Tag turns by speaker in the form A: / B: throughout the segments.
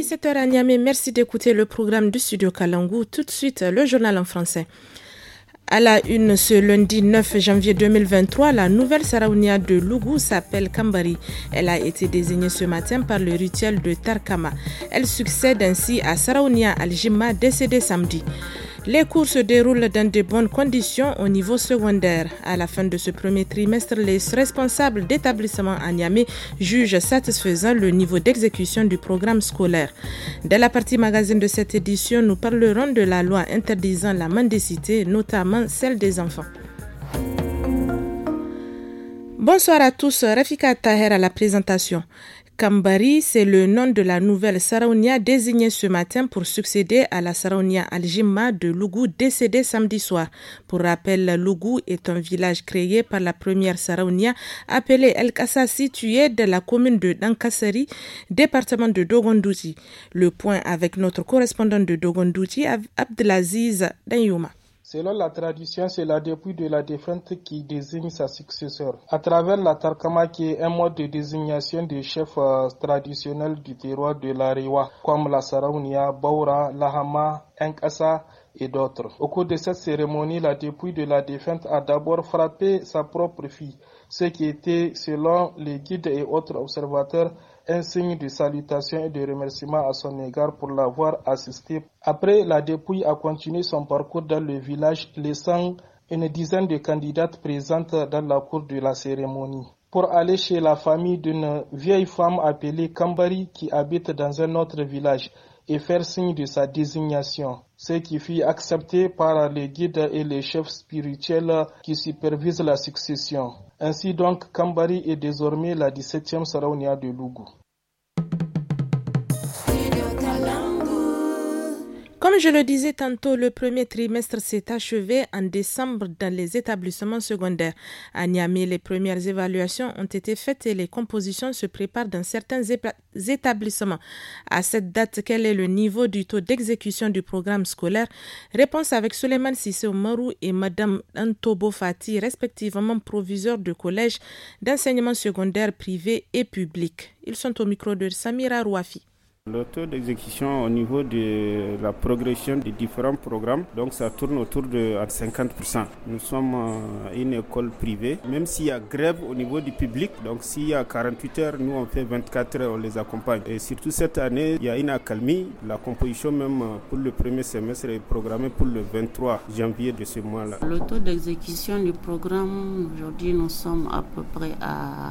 A: 17h à Niamey, merci d'écouter le programme du studio Kalangu. Tout de suite, le journal en français. À la une, ce lundi 9 janvier 2023, la nouvelle Saraounia de Lougou s'appelle Kambari. Elle a été désignée ce matin par le rituel de Tarkama. Elle succède ainsi à Saraounia Aljima, décédée samedi. Les cours se déroulent dans de bonnes conditions au niveau secondaire. À la fin de ce premier trimestre, les responsables d'établissements à Niamey jugent satisfaisant le niveau d'exécution du programme scolaire. Dans la partie magazine de cette édition, nous parlerons de la loi interdisant la mendicité, notamment celle des enfants. Bonsoir à tous, Rafika Taher à la présentation. Kambari, c'est le nom de la nouvelle Saraounia désignée ce matin pour succéder à la Saraounia Aljima de Lougou décédée samedi soir. Pour rappel, Lougou est un village créé par la première Saraounia appelée El Kassa, située dans la commune de Dankassari, département de Dogondouti. Le point avec notre correspondant de Dogondouti, Abdelaziz Danyouma.
B: Selon la tradition, c'est la dépouille de la défunte qui désigne sa successeur. À travers la Tarkama, qui est un mode de désignation des chefs traditionnels du terroir de la Rewa, comme la Saraounia, Baura, Lahama, Nkassa et d'autres. Au cours de cette cérémonie, la dépouille de la défunte a d'abord frappé sa propre fille, ce qui était, selon les guides et autres observateurs, un signe de salutation et de remerciement à son égard pour l'avoir assisté. Après, la dépouille a continué son parcours dans le village, laissant une dizaine de candidates présentes dans la cour de la cérémonie, pour aller chez la famille d'une vieille femme appelée Kambari qui habite dans un autre village et faire signe de sa désignation, ce qui fut accepté par les guides et les chefs spirituels qui supervisent la succession. Ainsi donc, Kambari est désormais la 17e Saraounia de Lougou.
A: Comme je le disais tantôt, le premier trimestre s'est achevé en décembre dans les établissements secondaires. À Niamey, les premières évaluations ont été faites et les compositions se préparent dans certains établissements. À cette date, quel est le niveau du taux d'exécution du programme scolaire? Réponse avec Suleiman Sissé Omarou et Madame Antobo Fati, respectivement proviseurs de collèges d'enseignement secondaire privé et public. Ils sont au micro de Samira Rouafi.
C: Le taux d'exécution au niveau de la progression des différents programmes, donc ça tourne autour de 50%. Nous sommes une école privée, même s'il y a grève au niveau du public, donc s'il y a 48 heures, nous on fait 24 heures, on les accompagne. Et surtout cette année, il y a une accalmie. La composition même pour le premier semestre est programmée pour le 23 janvier de ce mois-là.
D: Le taux d'exécution du programme, aujourd'hui nous sommes à peu près à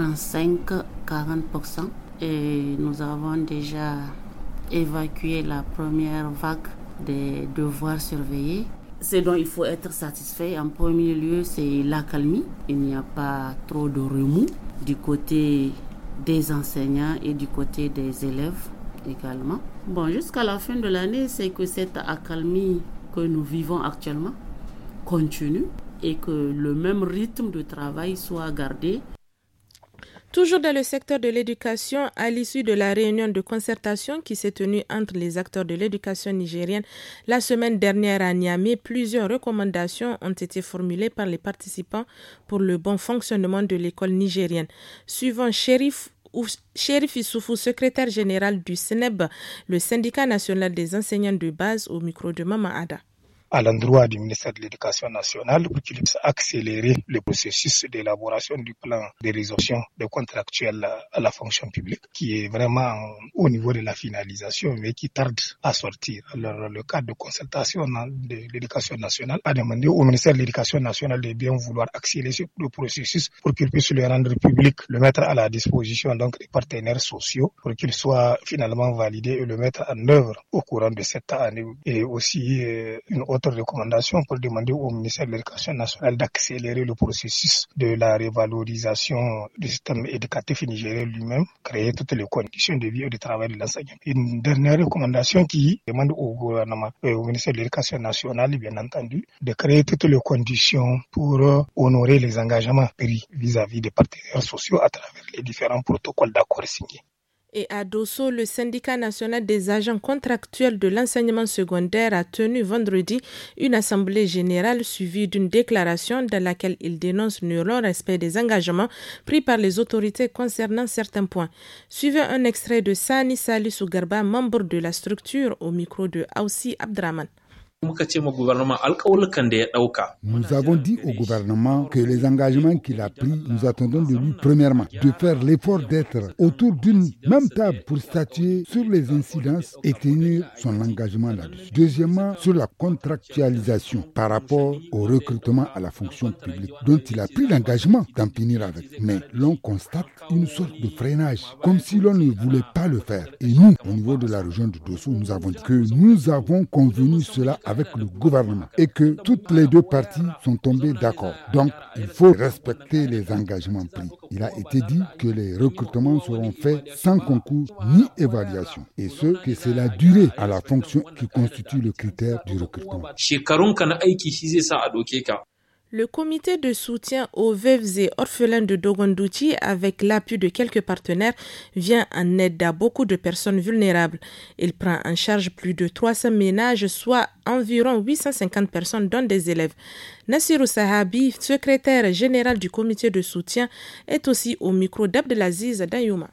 D: 35-40%. Et nous avons déjà évacué la première vague des devoirs surveillés. Ce dont il faut être satisfait, en premier lieu, c'est l'accalmie. Il n'y a pas trop de remous du côté des enseignants et du côté des élèves également. Bon, jusqu'à la fin de l'année, c'est que cette accalmie que nous vivons actuellement continue et que le même rythme de travail soit gardé.
A: Toujours dans le secteur de l'éducation, à l'issue de la réunion de concertation qui s'est tenue entre les acteurs de l'éducation nigérienne la semaine dernière à Niamey, plusieurs recommandations ont été formulées par les participants pour le bon fonctionnement de l'école nigérienne. Suivant Chérif Issoufou, secrétaire général du SNEB, le syndicat national des enseignants de base, au micro de Mama Ada.
E: À l'endroit du ministère de l'Éducation nationale pour qu'il puisse accélérer le processus d'élaboration du plan de résolution des contractuels à la fonction publique, qui est vraiment au niveau de la finalisation, mais qui tarde à sortir. Alors, le cadre de consultation de l'Éducation nationale a demandé au ministère de l'Éducation nationale de bien vouloir accélérer le processus pour qu'il puisse le rendre public, le mettre à la disposition donc des partenaires sociaux pour qu'il soit finalement validé et le mettre en œuvre au courant de cette année. Et aussi une autre recommandation pour demander au ministère de l'Éducation nationale d'accélérer le processus de la révalorisation du système éducatif nigérien lui-même, créer toutes les conditions de vie et de travail de l'enseignant. Une dernière recommandation qui demande au gouvernement et au ministère de l'Éducation nationale, bien entendu, de créer toutes les conditions pour honorer les engagements pris vis-à-vis des partenaires sociaux à travers les différents protocoles d'accord signés.
A: Et à Dosso, le syndicat national des agents contractuels de l'enseignement secondaire a tenu vendredi une assemblée générale suivie d'une déclaration dans laquelle il dénonce le non-respect des engagements pris par les autorités concernant certains points. Suivez un extrait de Sani Salissou Garba, membre de la structure, au micro de Aoussi Abdraman.
F: Nous avons dit au gouvernement que les engagements qu'il a pris, nous attendons de lui, premièrement, de faire l'effort d'être autour d'une même table pour statuer sur les incidences et tenir son engagement là-dessus. Deuxièmement, sur la contractualisation par rapport au recrutement à la fonction publique, dont il a pris l'engagement d'en finir avec. Mais l'on constate une sorte de freinage, comme si l'on ne voulait pas le faire. Et nous, au niveau de la région de Dosso, nous avons dit que nous avons convenu cela avec le gouvernement et que toutes les deux parties sont tombées d'accord. Donc, il faut respecter les engagements pris. Il a été dit que les recrutements seront faits sans concours ni évaluation. Et ce, que c'est la durée à la fonction qui constitue le critère du recrutement.
A: Le comité de soutien aux veuves et orphelins de Dogondouchi, avec l'appui de quelques partenaires, vient en aide à beaucoup de personnes vulnérables. Il prend en charge plus de 300 ménages, soit environ 850 personnes, dont des élèves. Nassirou Sahabi, secrétaire général du comité de soutien, est aussi au micro d'Abdelaziz Dayouma.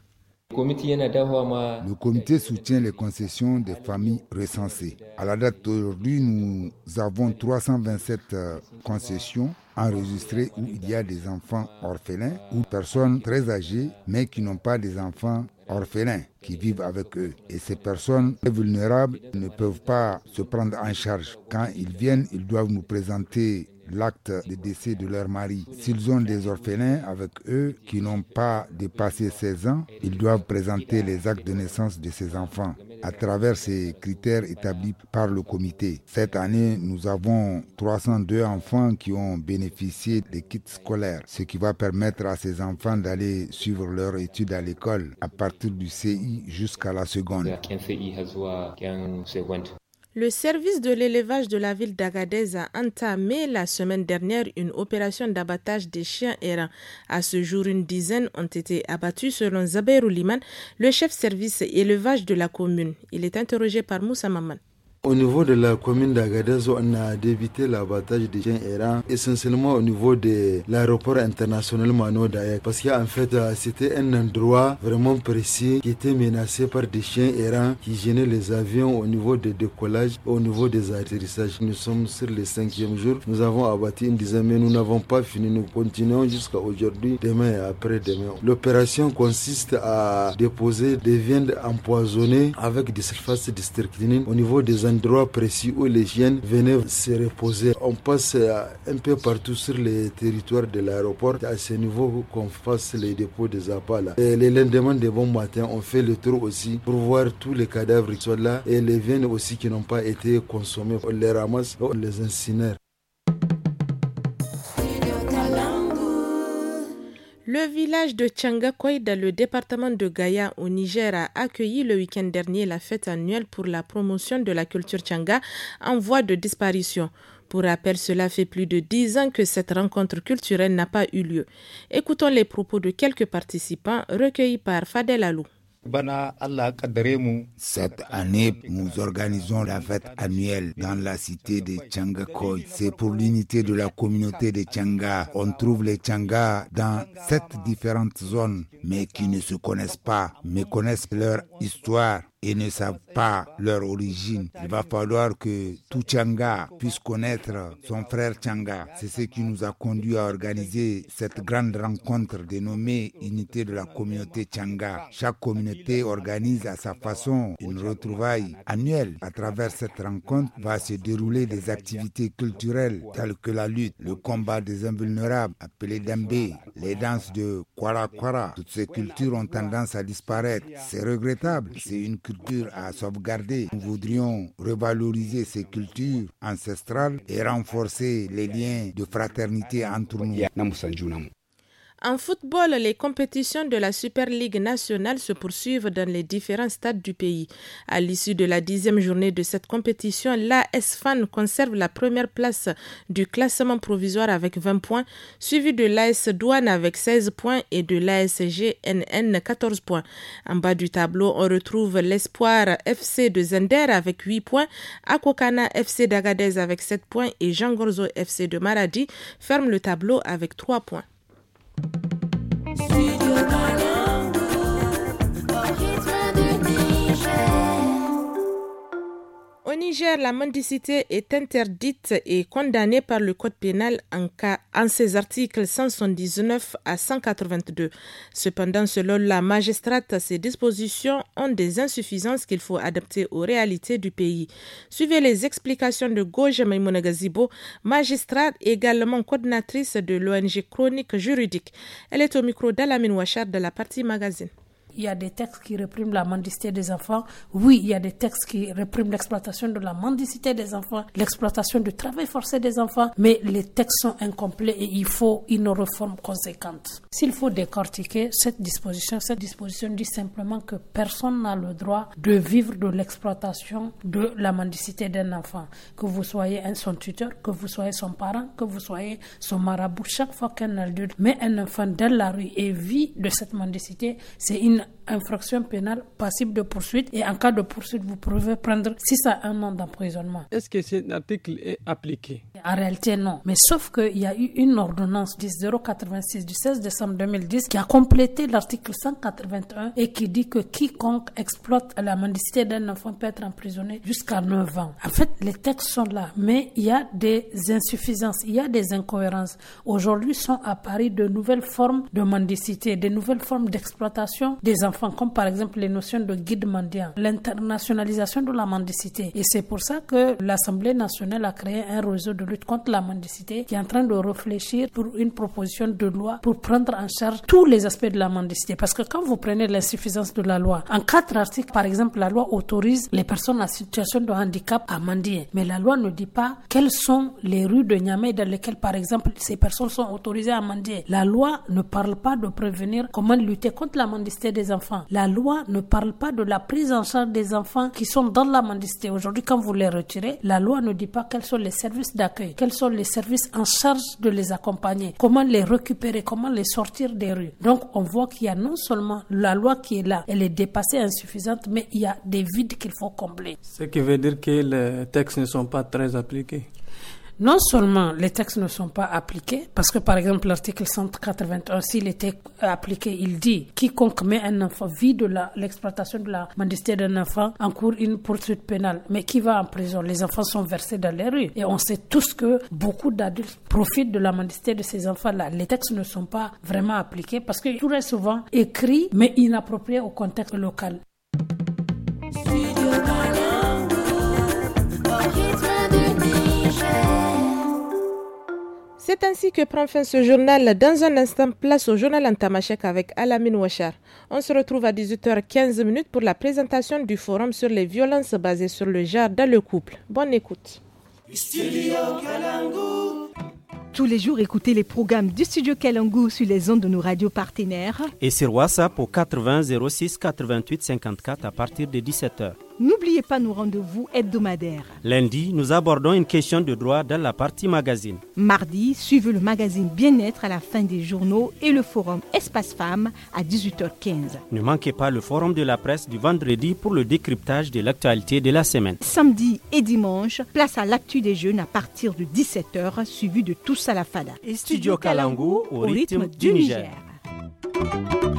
F: Le comité soutient les concessions des familles recensées. À la date d'aujourd'hui, nous avons 327 concessions enregistrées où il y a des enfants orphelins ou personnes très âgées mais qui n'ont pas des enfants orphelins qui vivent avec eux. Et ces personnes vulnérables ne peuvent pas se prendre en charge. Quand ils viennent, ils doivent nous présenter l'acte de décès de leur mari. S'ils ont des orphelins avec eux qui n'ont pas dépassé 16 ans, ils doivent présenter les actes de naissance de ces enfants à travers ces critères établis par le comité. Cette année, nous avons 302 enfants qui ont bénéficié des kits scolaires, ce qui va permettre à ces enfants d'aller suivre leur étude à l'école à partir du CI jusqu'à la seconde.
A: Le service de l'élevage de la ville d'Agadez a entamé la semaine dernière une opération d'abattage des chiens errants. À ce jour, une dizaine ont été abattus selon Zaberou Liman, le chef service élevage de la commune. Il est interrogé par Moussa Maman.
G: Au niveau de la commune d'Agadez, on a débuté l'abattage des chiens errants, essentiellement au niveau de l'aéroport international Mano Dayak. Parce qu'en fait, c'était un endroit vraiment précis qui était menacé par des chiens errants qui gênaient les avions au niveau des décollages, au niveau des atterrissages. Nous sommes sur le 5e jour. Nous avons abattu une dizaine, mais nous n'avons pas fini. Nous continuons jusqu'à aujourd'hui, demain et après-demain. L'opération consiste à déposer des viandes empoisonnées avec des sulfates de strychnine au niveau des endroits précis où les chiens venaient se reposer. On passe un peu partout sur les territoires de l'aéroport. À ce niveau qu'on fasse les dépôts des appâts là. Et les lendemains de bon matin, on fait le tour aussi pour voir tous les cadavres qui sont là et les viandes aussi qui n'ont pas été consommées. On les ramasse, on les incinère.
A: Le village de Tchangakoy dans le département de Gaya au Niger a accueilli le week-end dernier la fête annuelle pour la promotion de la culture Tchanga en voie de disparition. Pour rappel, cela fait plus de 10 ans que cette rencontre culturelle n'a pas eu lieu. Écoutons les propos de quelques participants recueillis par Fadel Alou.
F: Cette année, nous organisons la fête annuelle dans la cité de Tchangakoy. C'est pour l'unité de la communauté de Tchanga. On trouve les Tchanga dans 7 différentes zones, mais qui ne se connaissent pas, mais connaissent leur histoire et ne savent pas leur origine. Il va falloir que tout Tchanga puisse connaître son frère Tchanga. C'est ce qui nous a conduit à organiser cette grande rencontre dénommée Unité de la communauté Tchanga. Chaque communauté organise à sa façon une retrouvaille annuelle. À travers cette rencontre va se dérouler des activités culturelles telles que la lutte, le combat des invulnérables, appelé Dambé, les danses de Kwara Kwara. Toutes ces cultures ont tendance à disparaître. C'est regrettable. C'est une culture à sauvegarder. Nous voudrions revaloriser ces cultures ancestrales et renforcer les liens de fraternité entre nous.
A: En football, les compétitions de la Super Ligue nationale se poursuivent dans les différents stades du pays. À l'issue de la 10e journée de cette compétition, l'AS Fan conserve la première place du classement provisoire avec 20 points, suivi de l'AS Douane avec 16 points et de l'AS GNN 14 points. En bas du tableau, on retrouve l'Espoir FC de Zender avec 8 points, Akokana FC d'Agadez avec 7 points et Jean Gorzo FC de Maradi ferme le tableau avec 3 points. Au Niger, la mendicité est interdite et condamnée par le code pénal en ses articles 179 à 182. Cependant, selon la magistrate, ces dispositions ont des insuffisances qu'il faut adapter aux réalités du pays. Suivez les explications de Goja Maïmouna Gazibo, magistrate et également coordinatrice de l'ONG Chronique Juridique. Elle est au micro d'Alamine Ouachar de la partie magazine.
H: Il y a des textes qui répriment la mendicité des enfants. Oui, il y a des textes qui répriment l'exploitation de la mendicité des enfants, l'exploitation du travail forcé des enfants, mais les textes sont incomplets et il faut une réforme conséquente. S'il faut décortiquer cette disposition dit simplement que personne n'a le droit de vivre de l'exploitation de la mendicité d'un enfant. Que vous soyez son tuteur, que vous soyez son parent, que vous soyez son marabout. Chaque fois qu'un adulte met un enfant dans la rue et vit de cette mendicité, c'est une infraction pénale passible de poursuite et en cas de poursuite, vous pouvez prendre 6 à 1 an d'emprisonnement.
I: Est-ce que cet article est appliqué?
H: En réalité, non. Mais sauf qu'il y a eu une ordonnance 10-086 du 16 décembre 2010 qui a complété l'article 181 et qui dit que quiconque exploite la mendicité d'un enfant peut être emprisonné jusqu'à 9 ans. En fait, les textes sont là, mais il y a des insuffisances, il y a des incohérences. Aujourd'hui sont apparues de nouvelles formes de mendicité, de nouvelles formes d'exploitation des enfants, comme par exemple les notions de guide mendiant, l'internationalisation de la mendicité. Et c'est pour ça que l'Assemblée nationale a créé un réseau de lutte contre la mendicité qui est en train de réfléchir pour une proposition de loi pour prendre en charge tous les aspects de la mendicité. Parce que quand vous prenez l'insuffisance de la loi, en 4 articles, par exemple, la loi autorise les personnes en situation de handicap à mendier. Mais la loi ne dit pas quelles sont les rues de Niamey dans lesquelles, par exemple, ces personnes sont autorisées à mendier. La loi ne parle pas de prévenir comment lutter contre la mendicité des enfants. La loi ne parle pas de la prise en charge des enfants qui sont dans la mendicité. Aujourd'hui, quand vous les retirez, la loi ne dit pas quels sont les services d'accueil, quels sont les services en charge de les accompagner, comment les récupérer, comment les sortir des rues. Donc, on voit qu'il y a non seulement la loi qui est là, elle est dépassée, insuffisante, mais il y a des vides qu'il faut combler.
I: Ce qui veut dire que les textes ne sont pas très appliqués.
H: Non seulement les textes ne sont pas appliqués, parce que par exemple l'article 181, s'il était appliqué, il dit quiconque met un enfant vit de l'exploitation de la mendicité d'un enfant encourt une poursuite pénale. Mais qui va en prison? Les enfants sont versés dans les rues. Et on sait tous que beaucoup d'adultes profitent de la mendicité de ces enfants-là. Les textes ne sont pas vraiment appliqués parce que tout est souvent écrit mais inapproprié au contexte local.
A: C'est ainsi que prend fin ce journal. Dans un instant, place au journal en tamashek avec Alamine Ouachar. On se retrouve à 18h15 pour la présentation du forum sur les violences basées sur le genre dans le couple. Bonne écoute.
J: Tous les jours, écoutez les programmes du Studio Kalangu sur les ondes de nos radios partenaires.
K: Et sur WhatsApp au 80 06 88 54 à partir de 17h.
J: N'oubliez pas nos rendez-vous hebdomadaires.
K: Lundi, nous abordons une question de droit dans la partie magazine.
J: Mardi, suivez le magazine Bien-être à la fin des journaux et le forum Espace Femmes à 18h15.
K: Ne manquez pas le forum de la presse du vendredi pour le décryptage de l'actualité de la semaine.
J: Samedi et dimanche, place à l'actu des jeunes à partir de 17h, suivi de Tous à la Fada.
K: Et Studio Kalangu au rythme du Niger.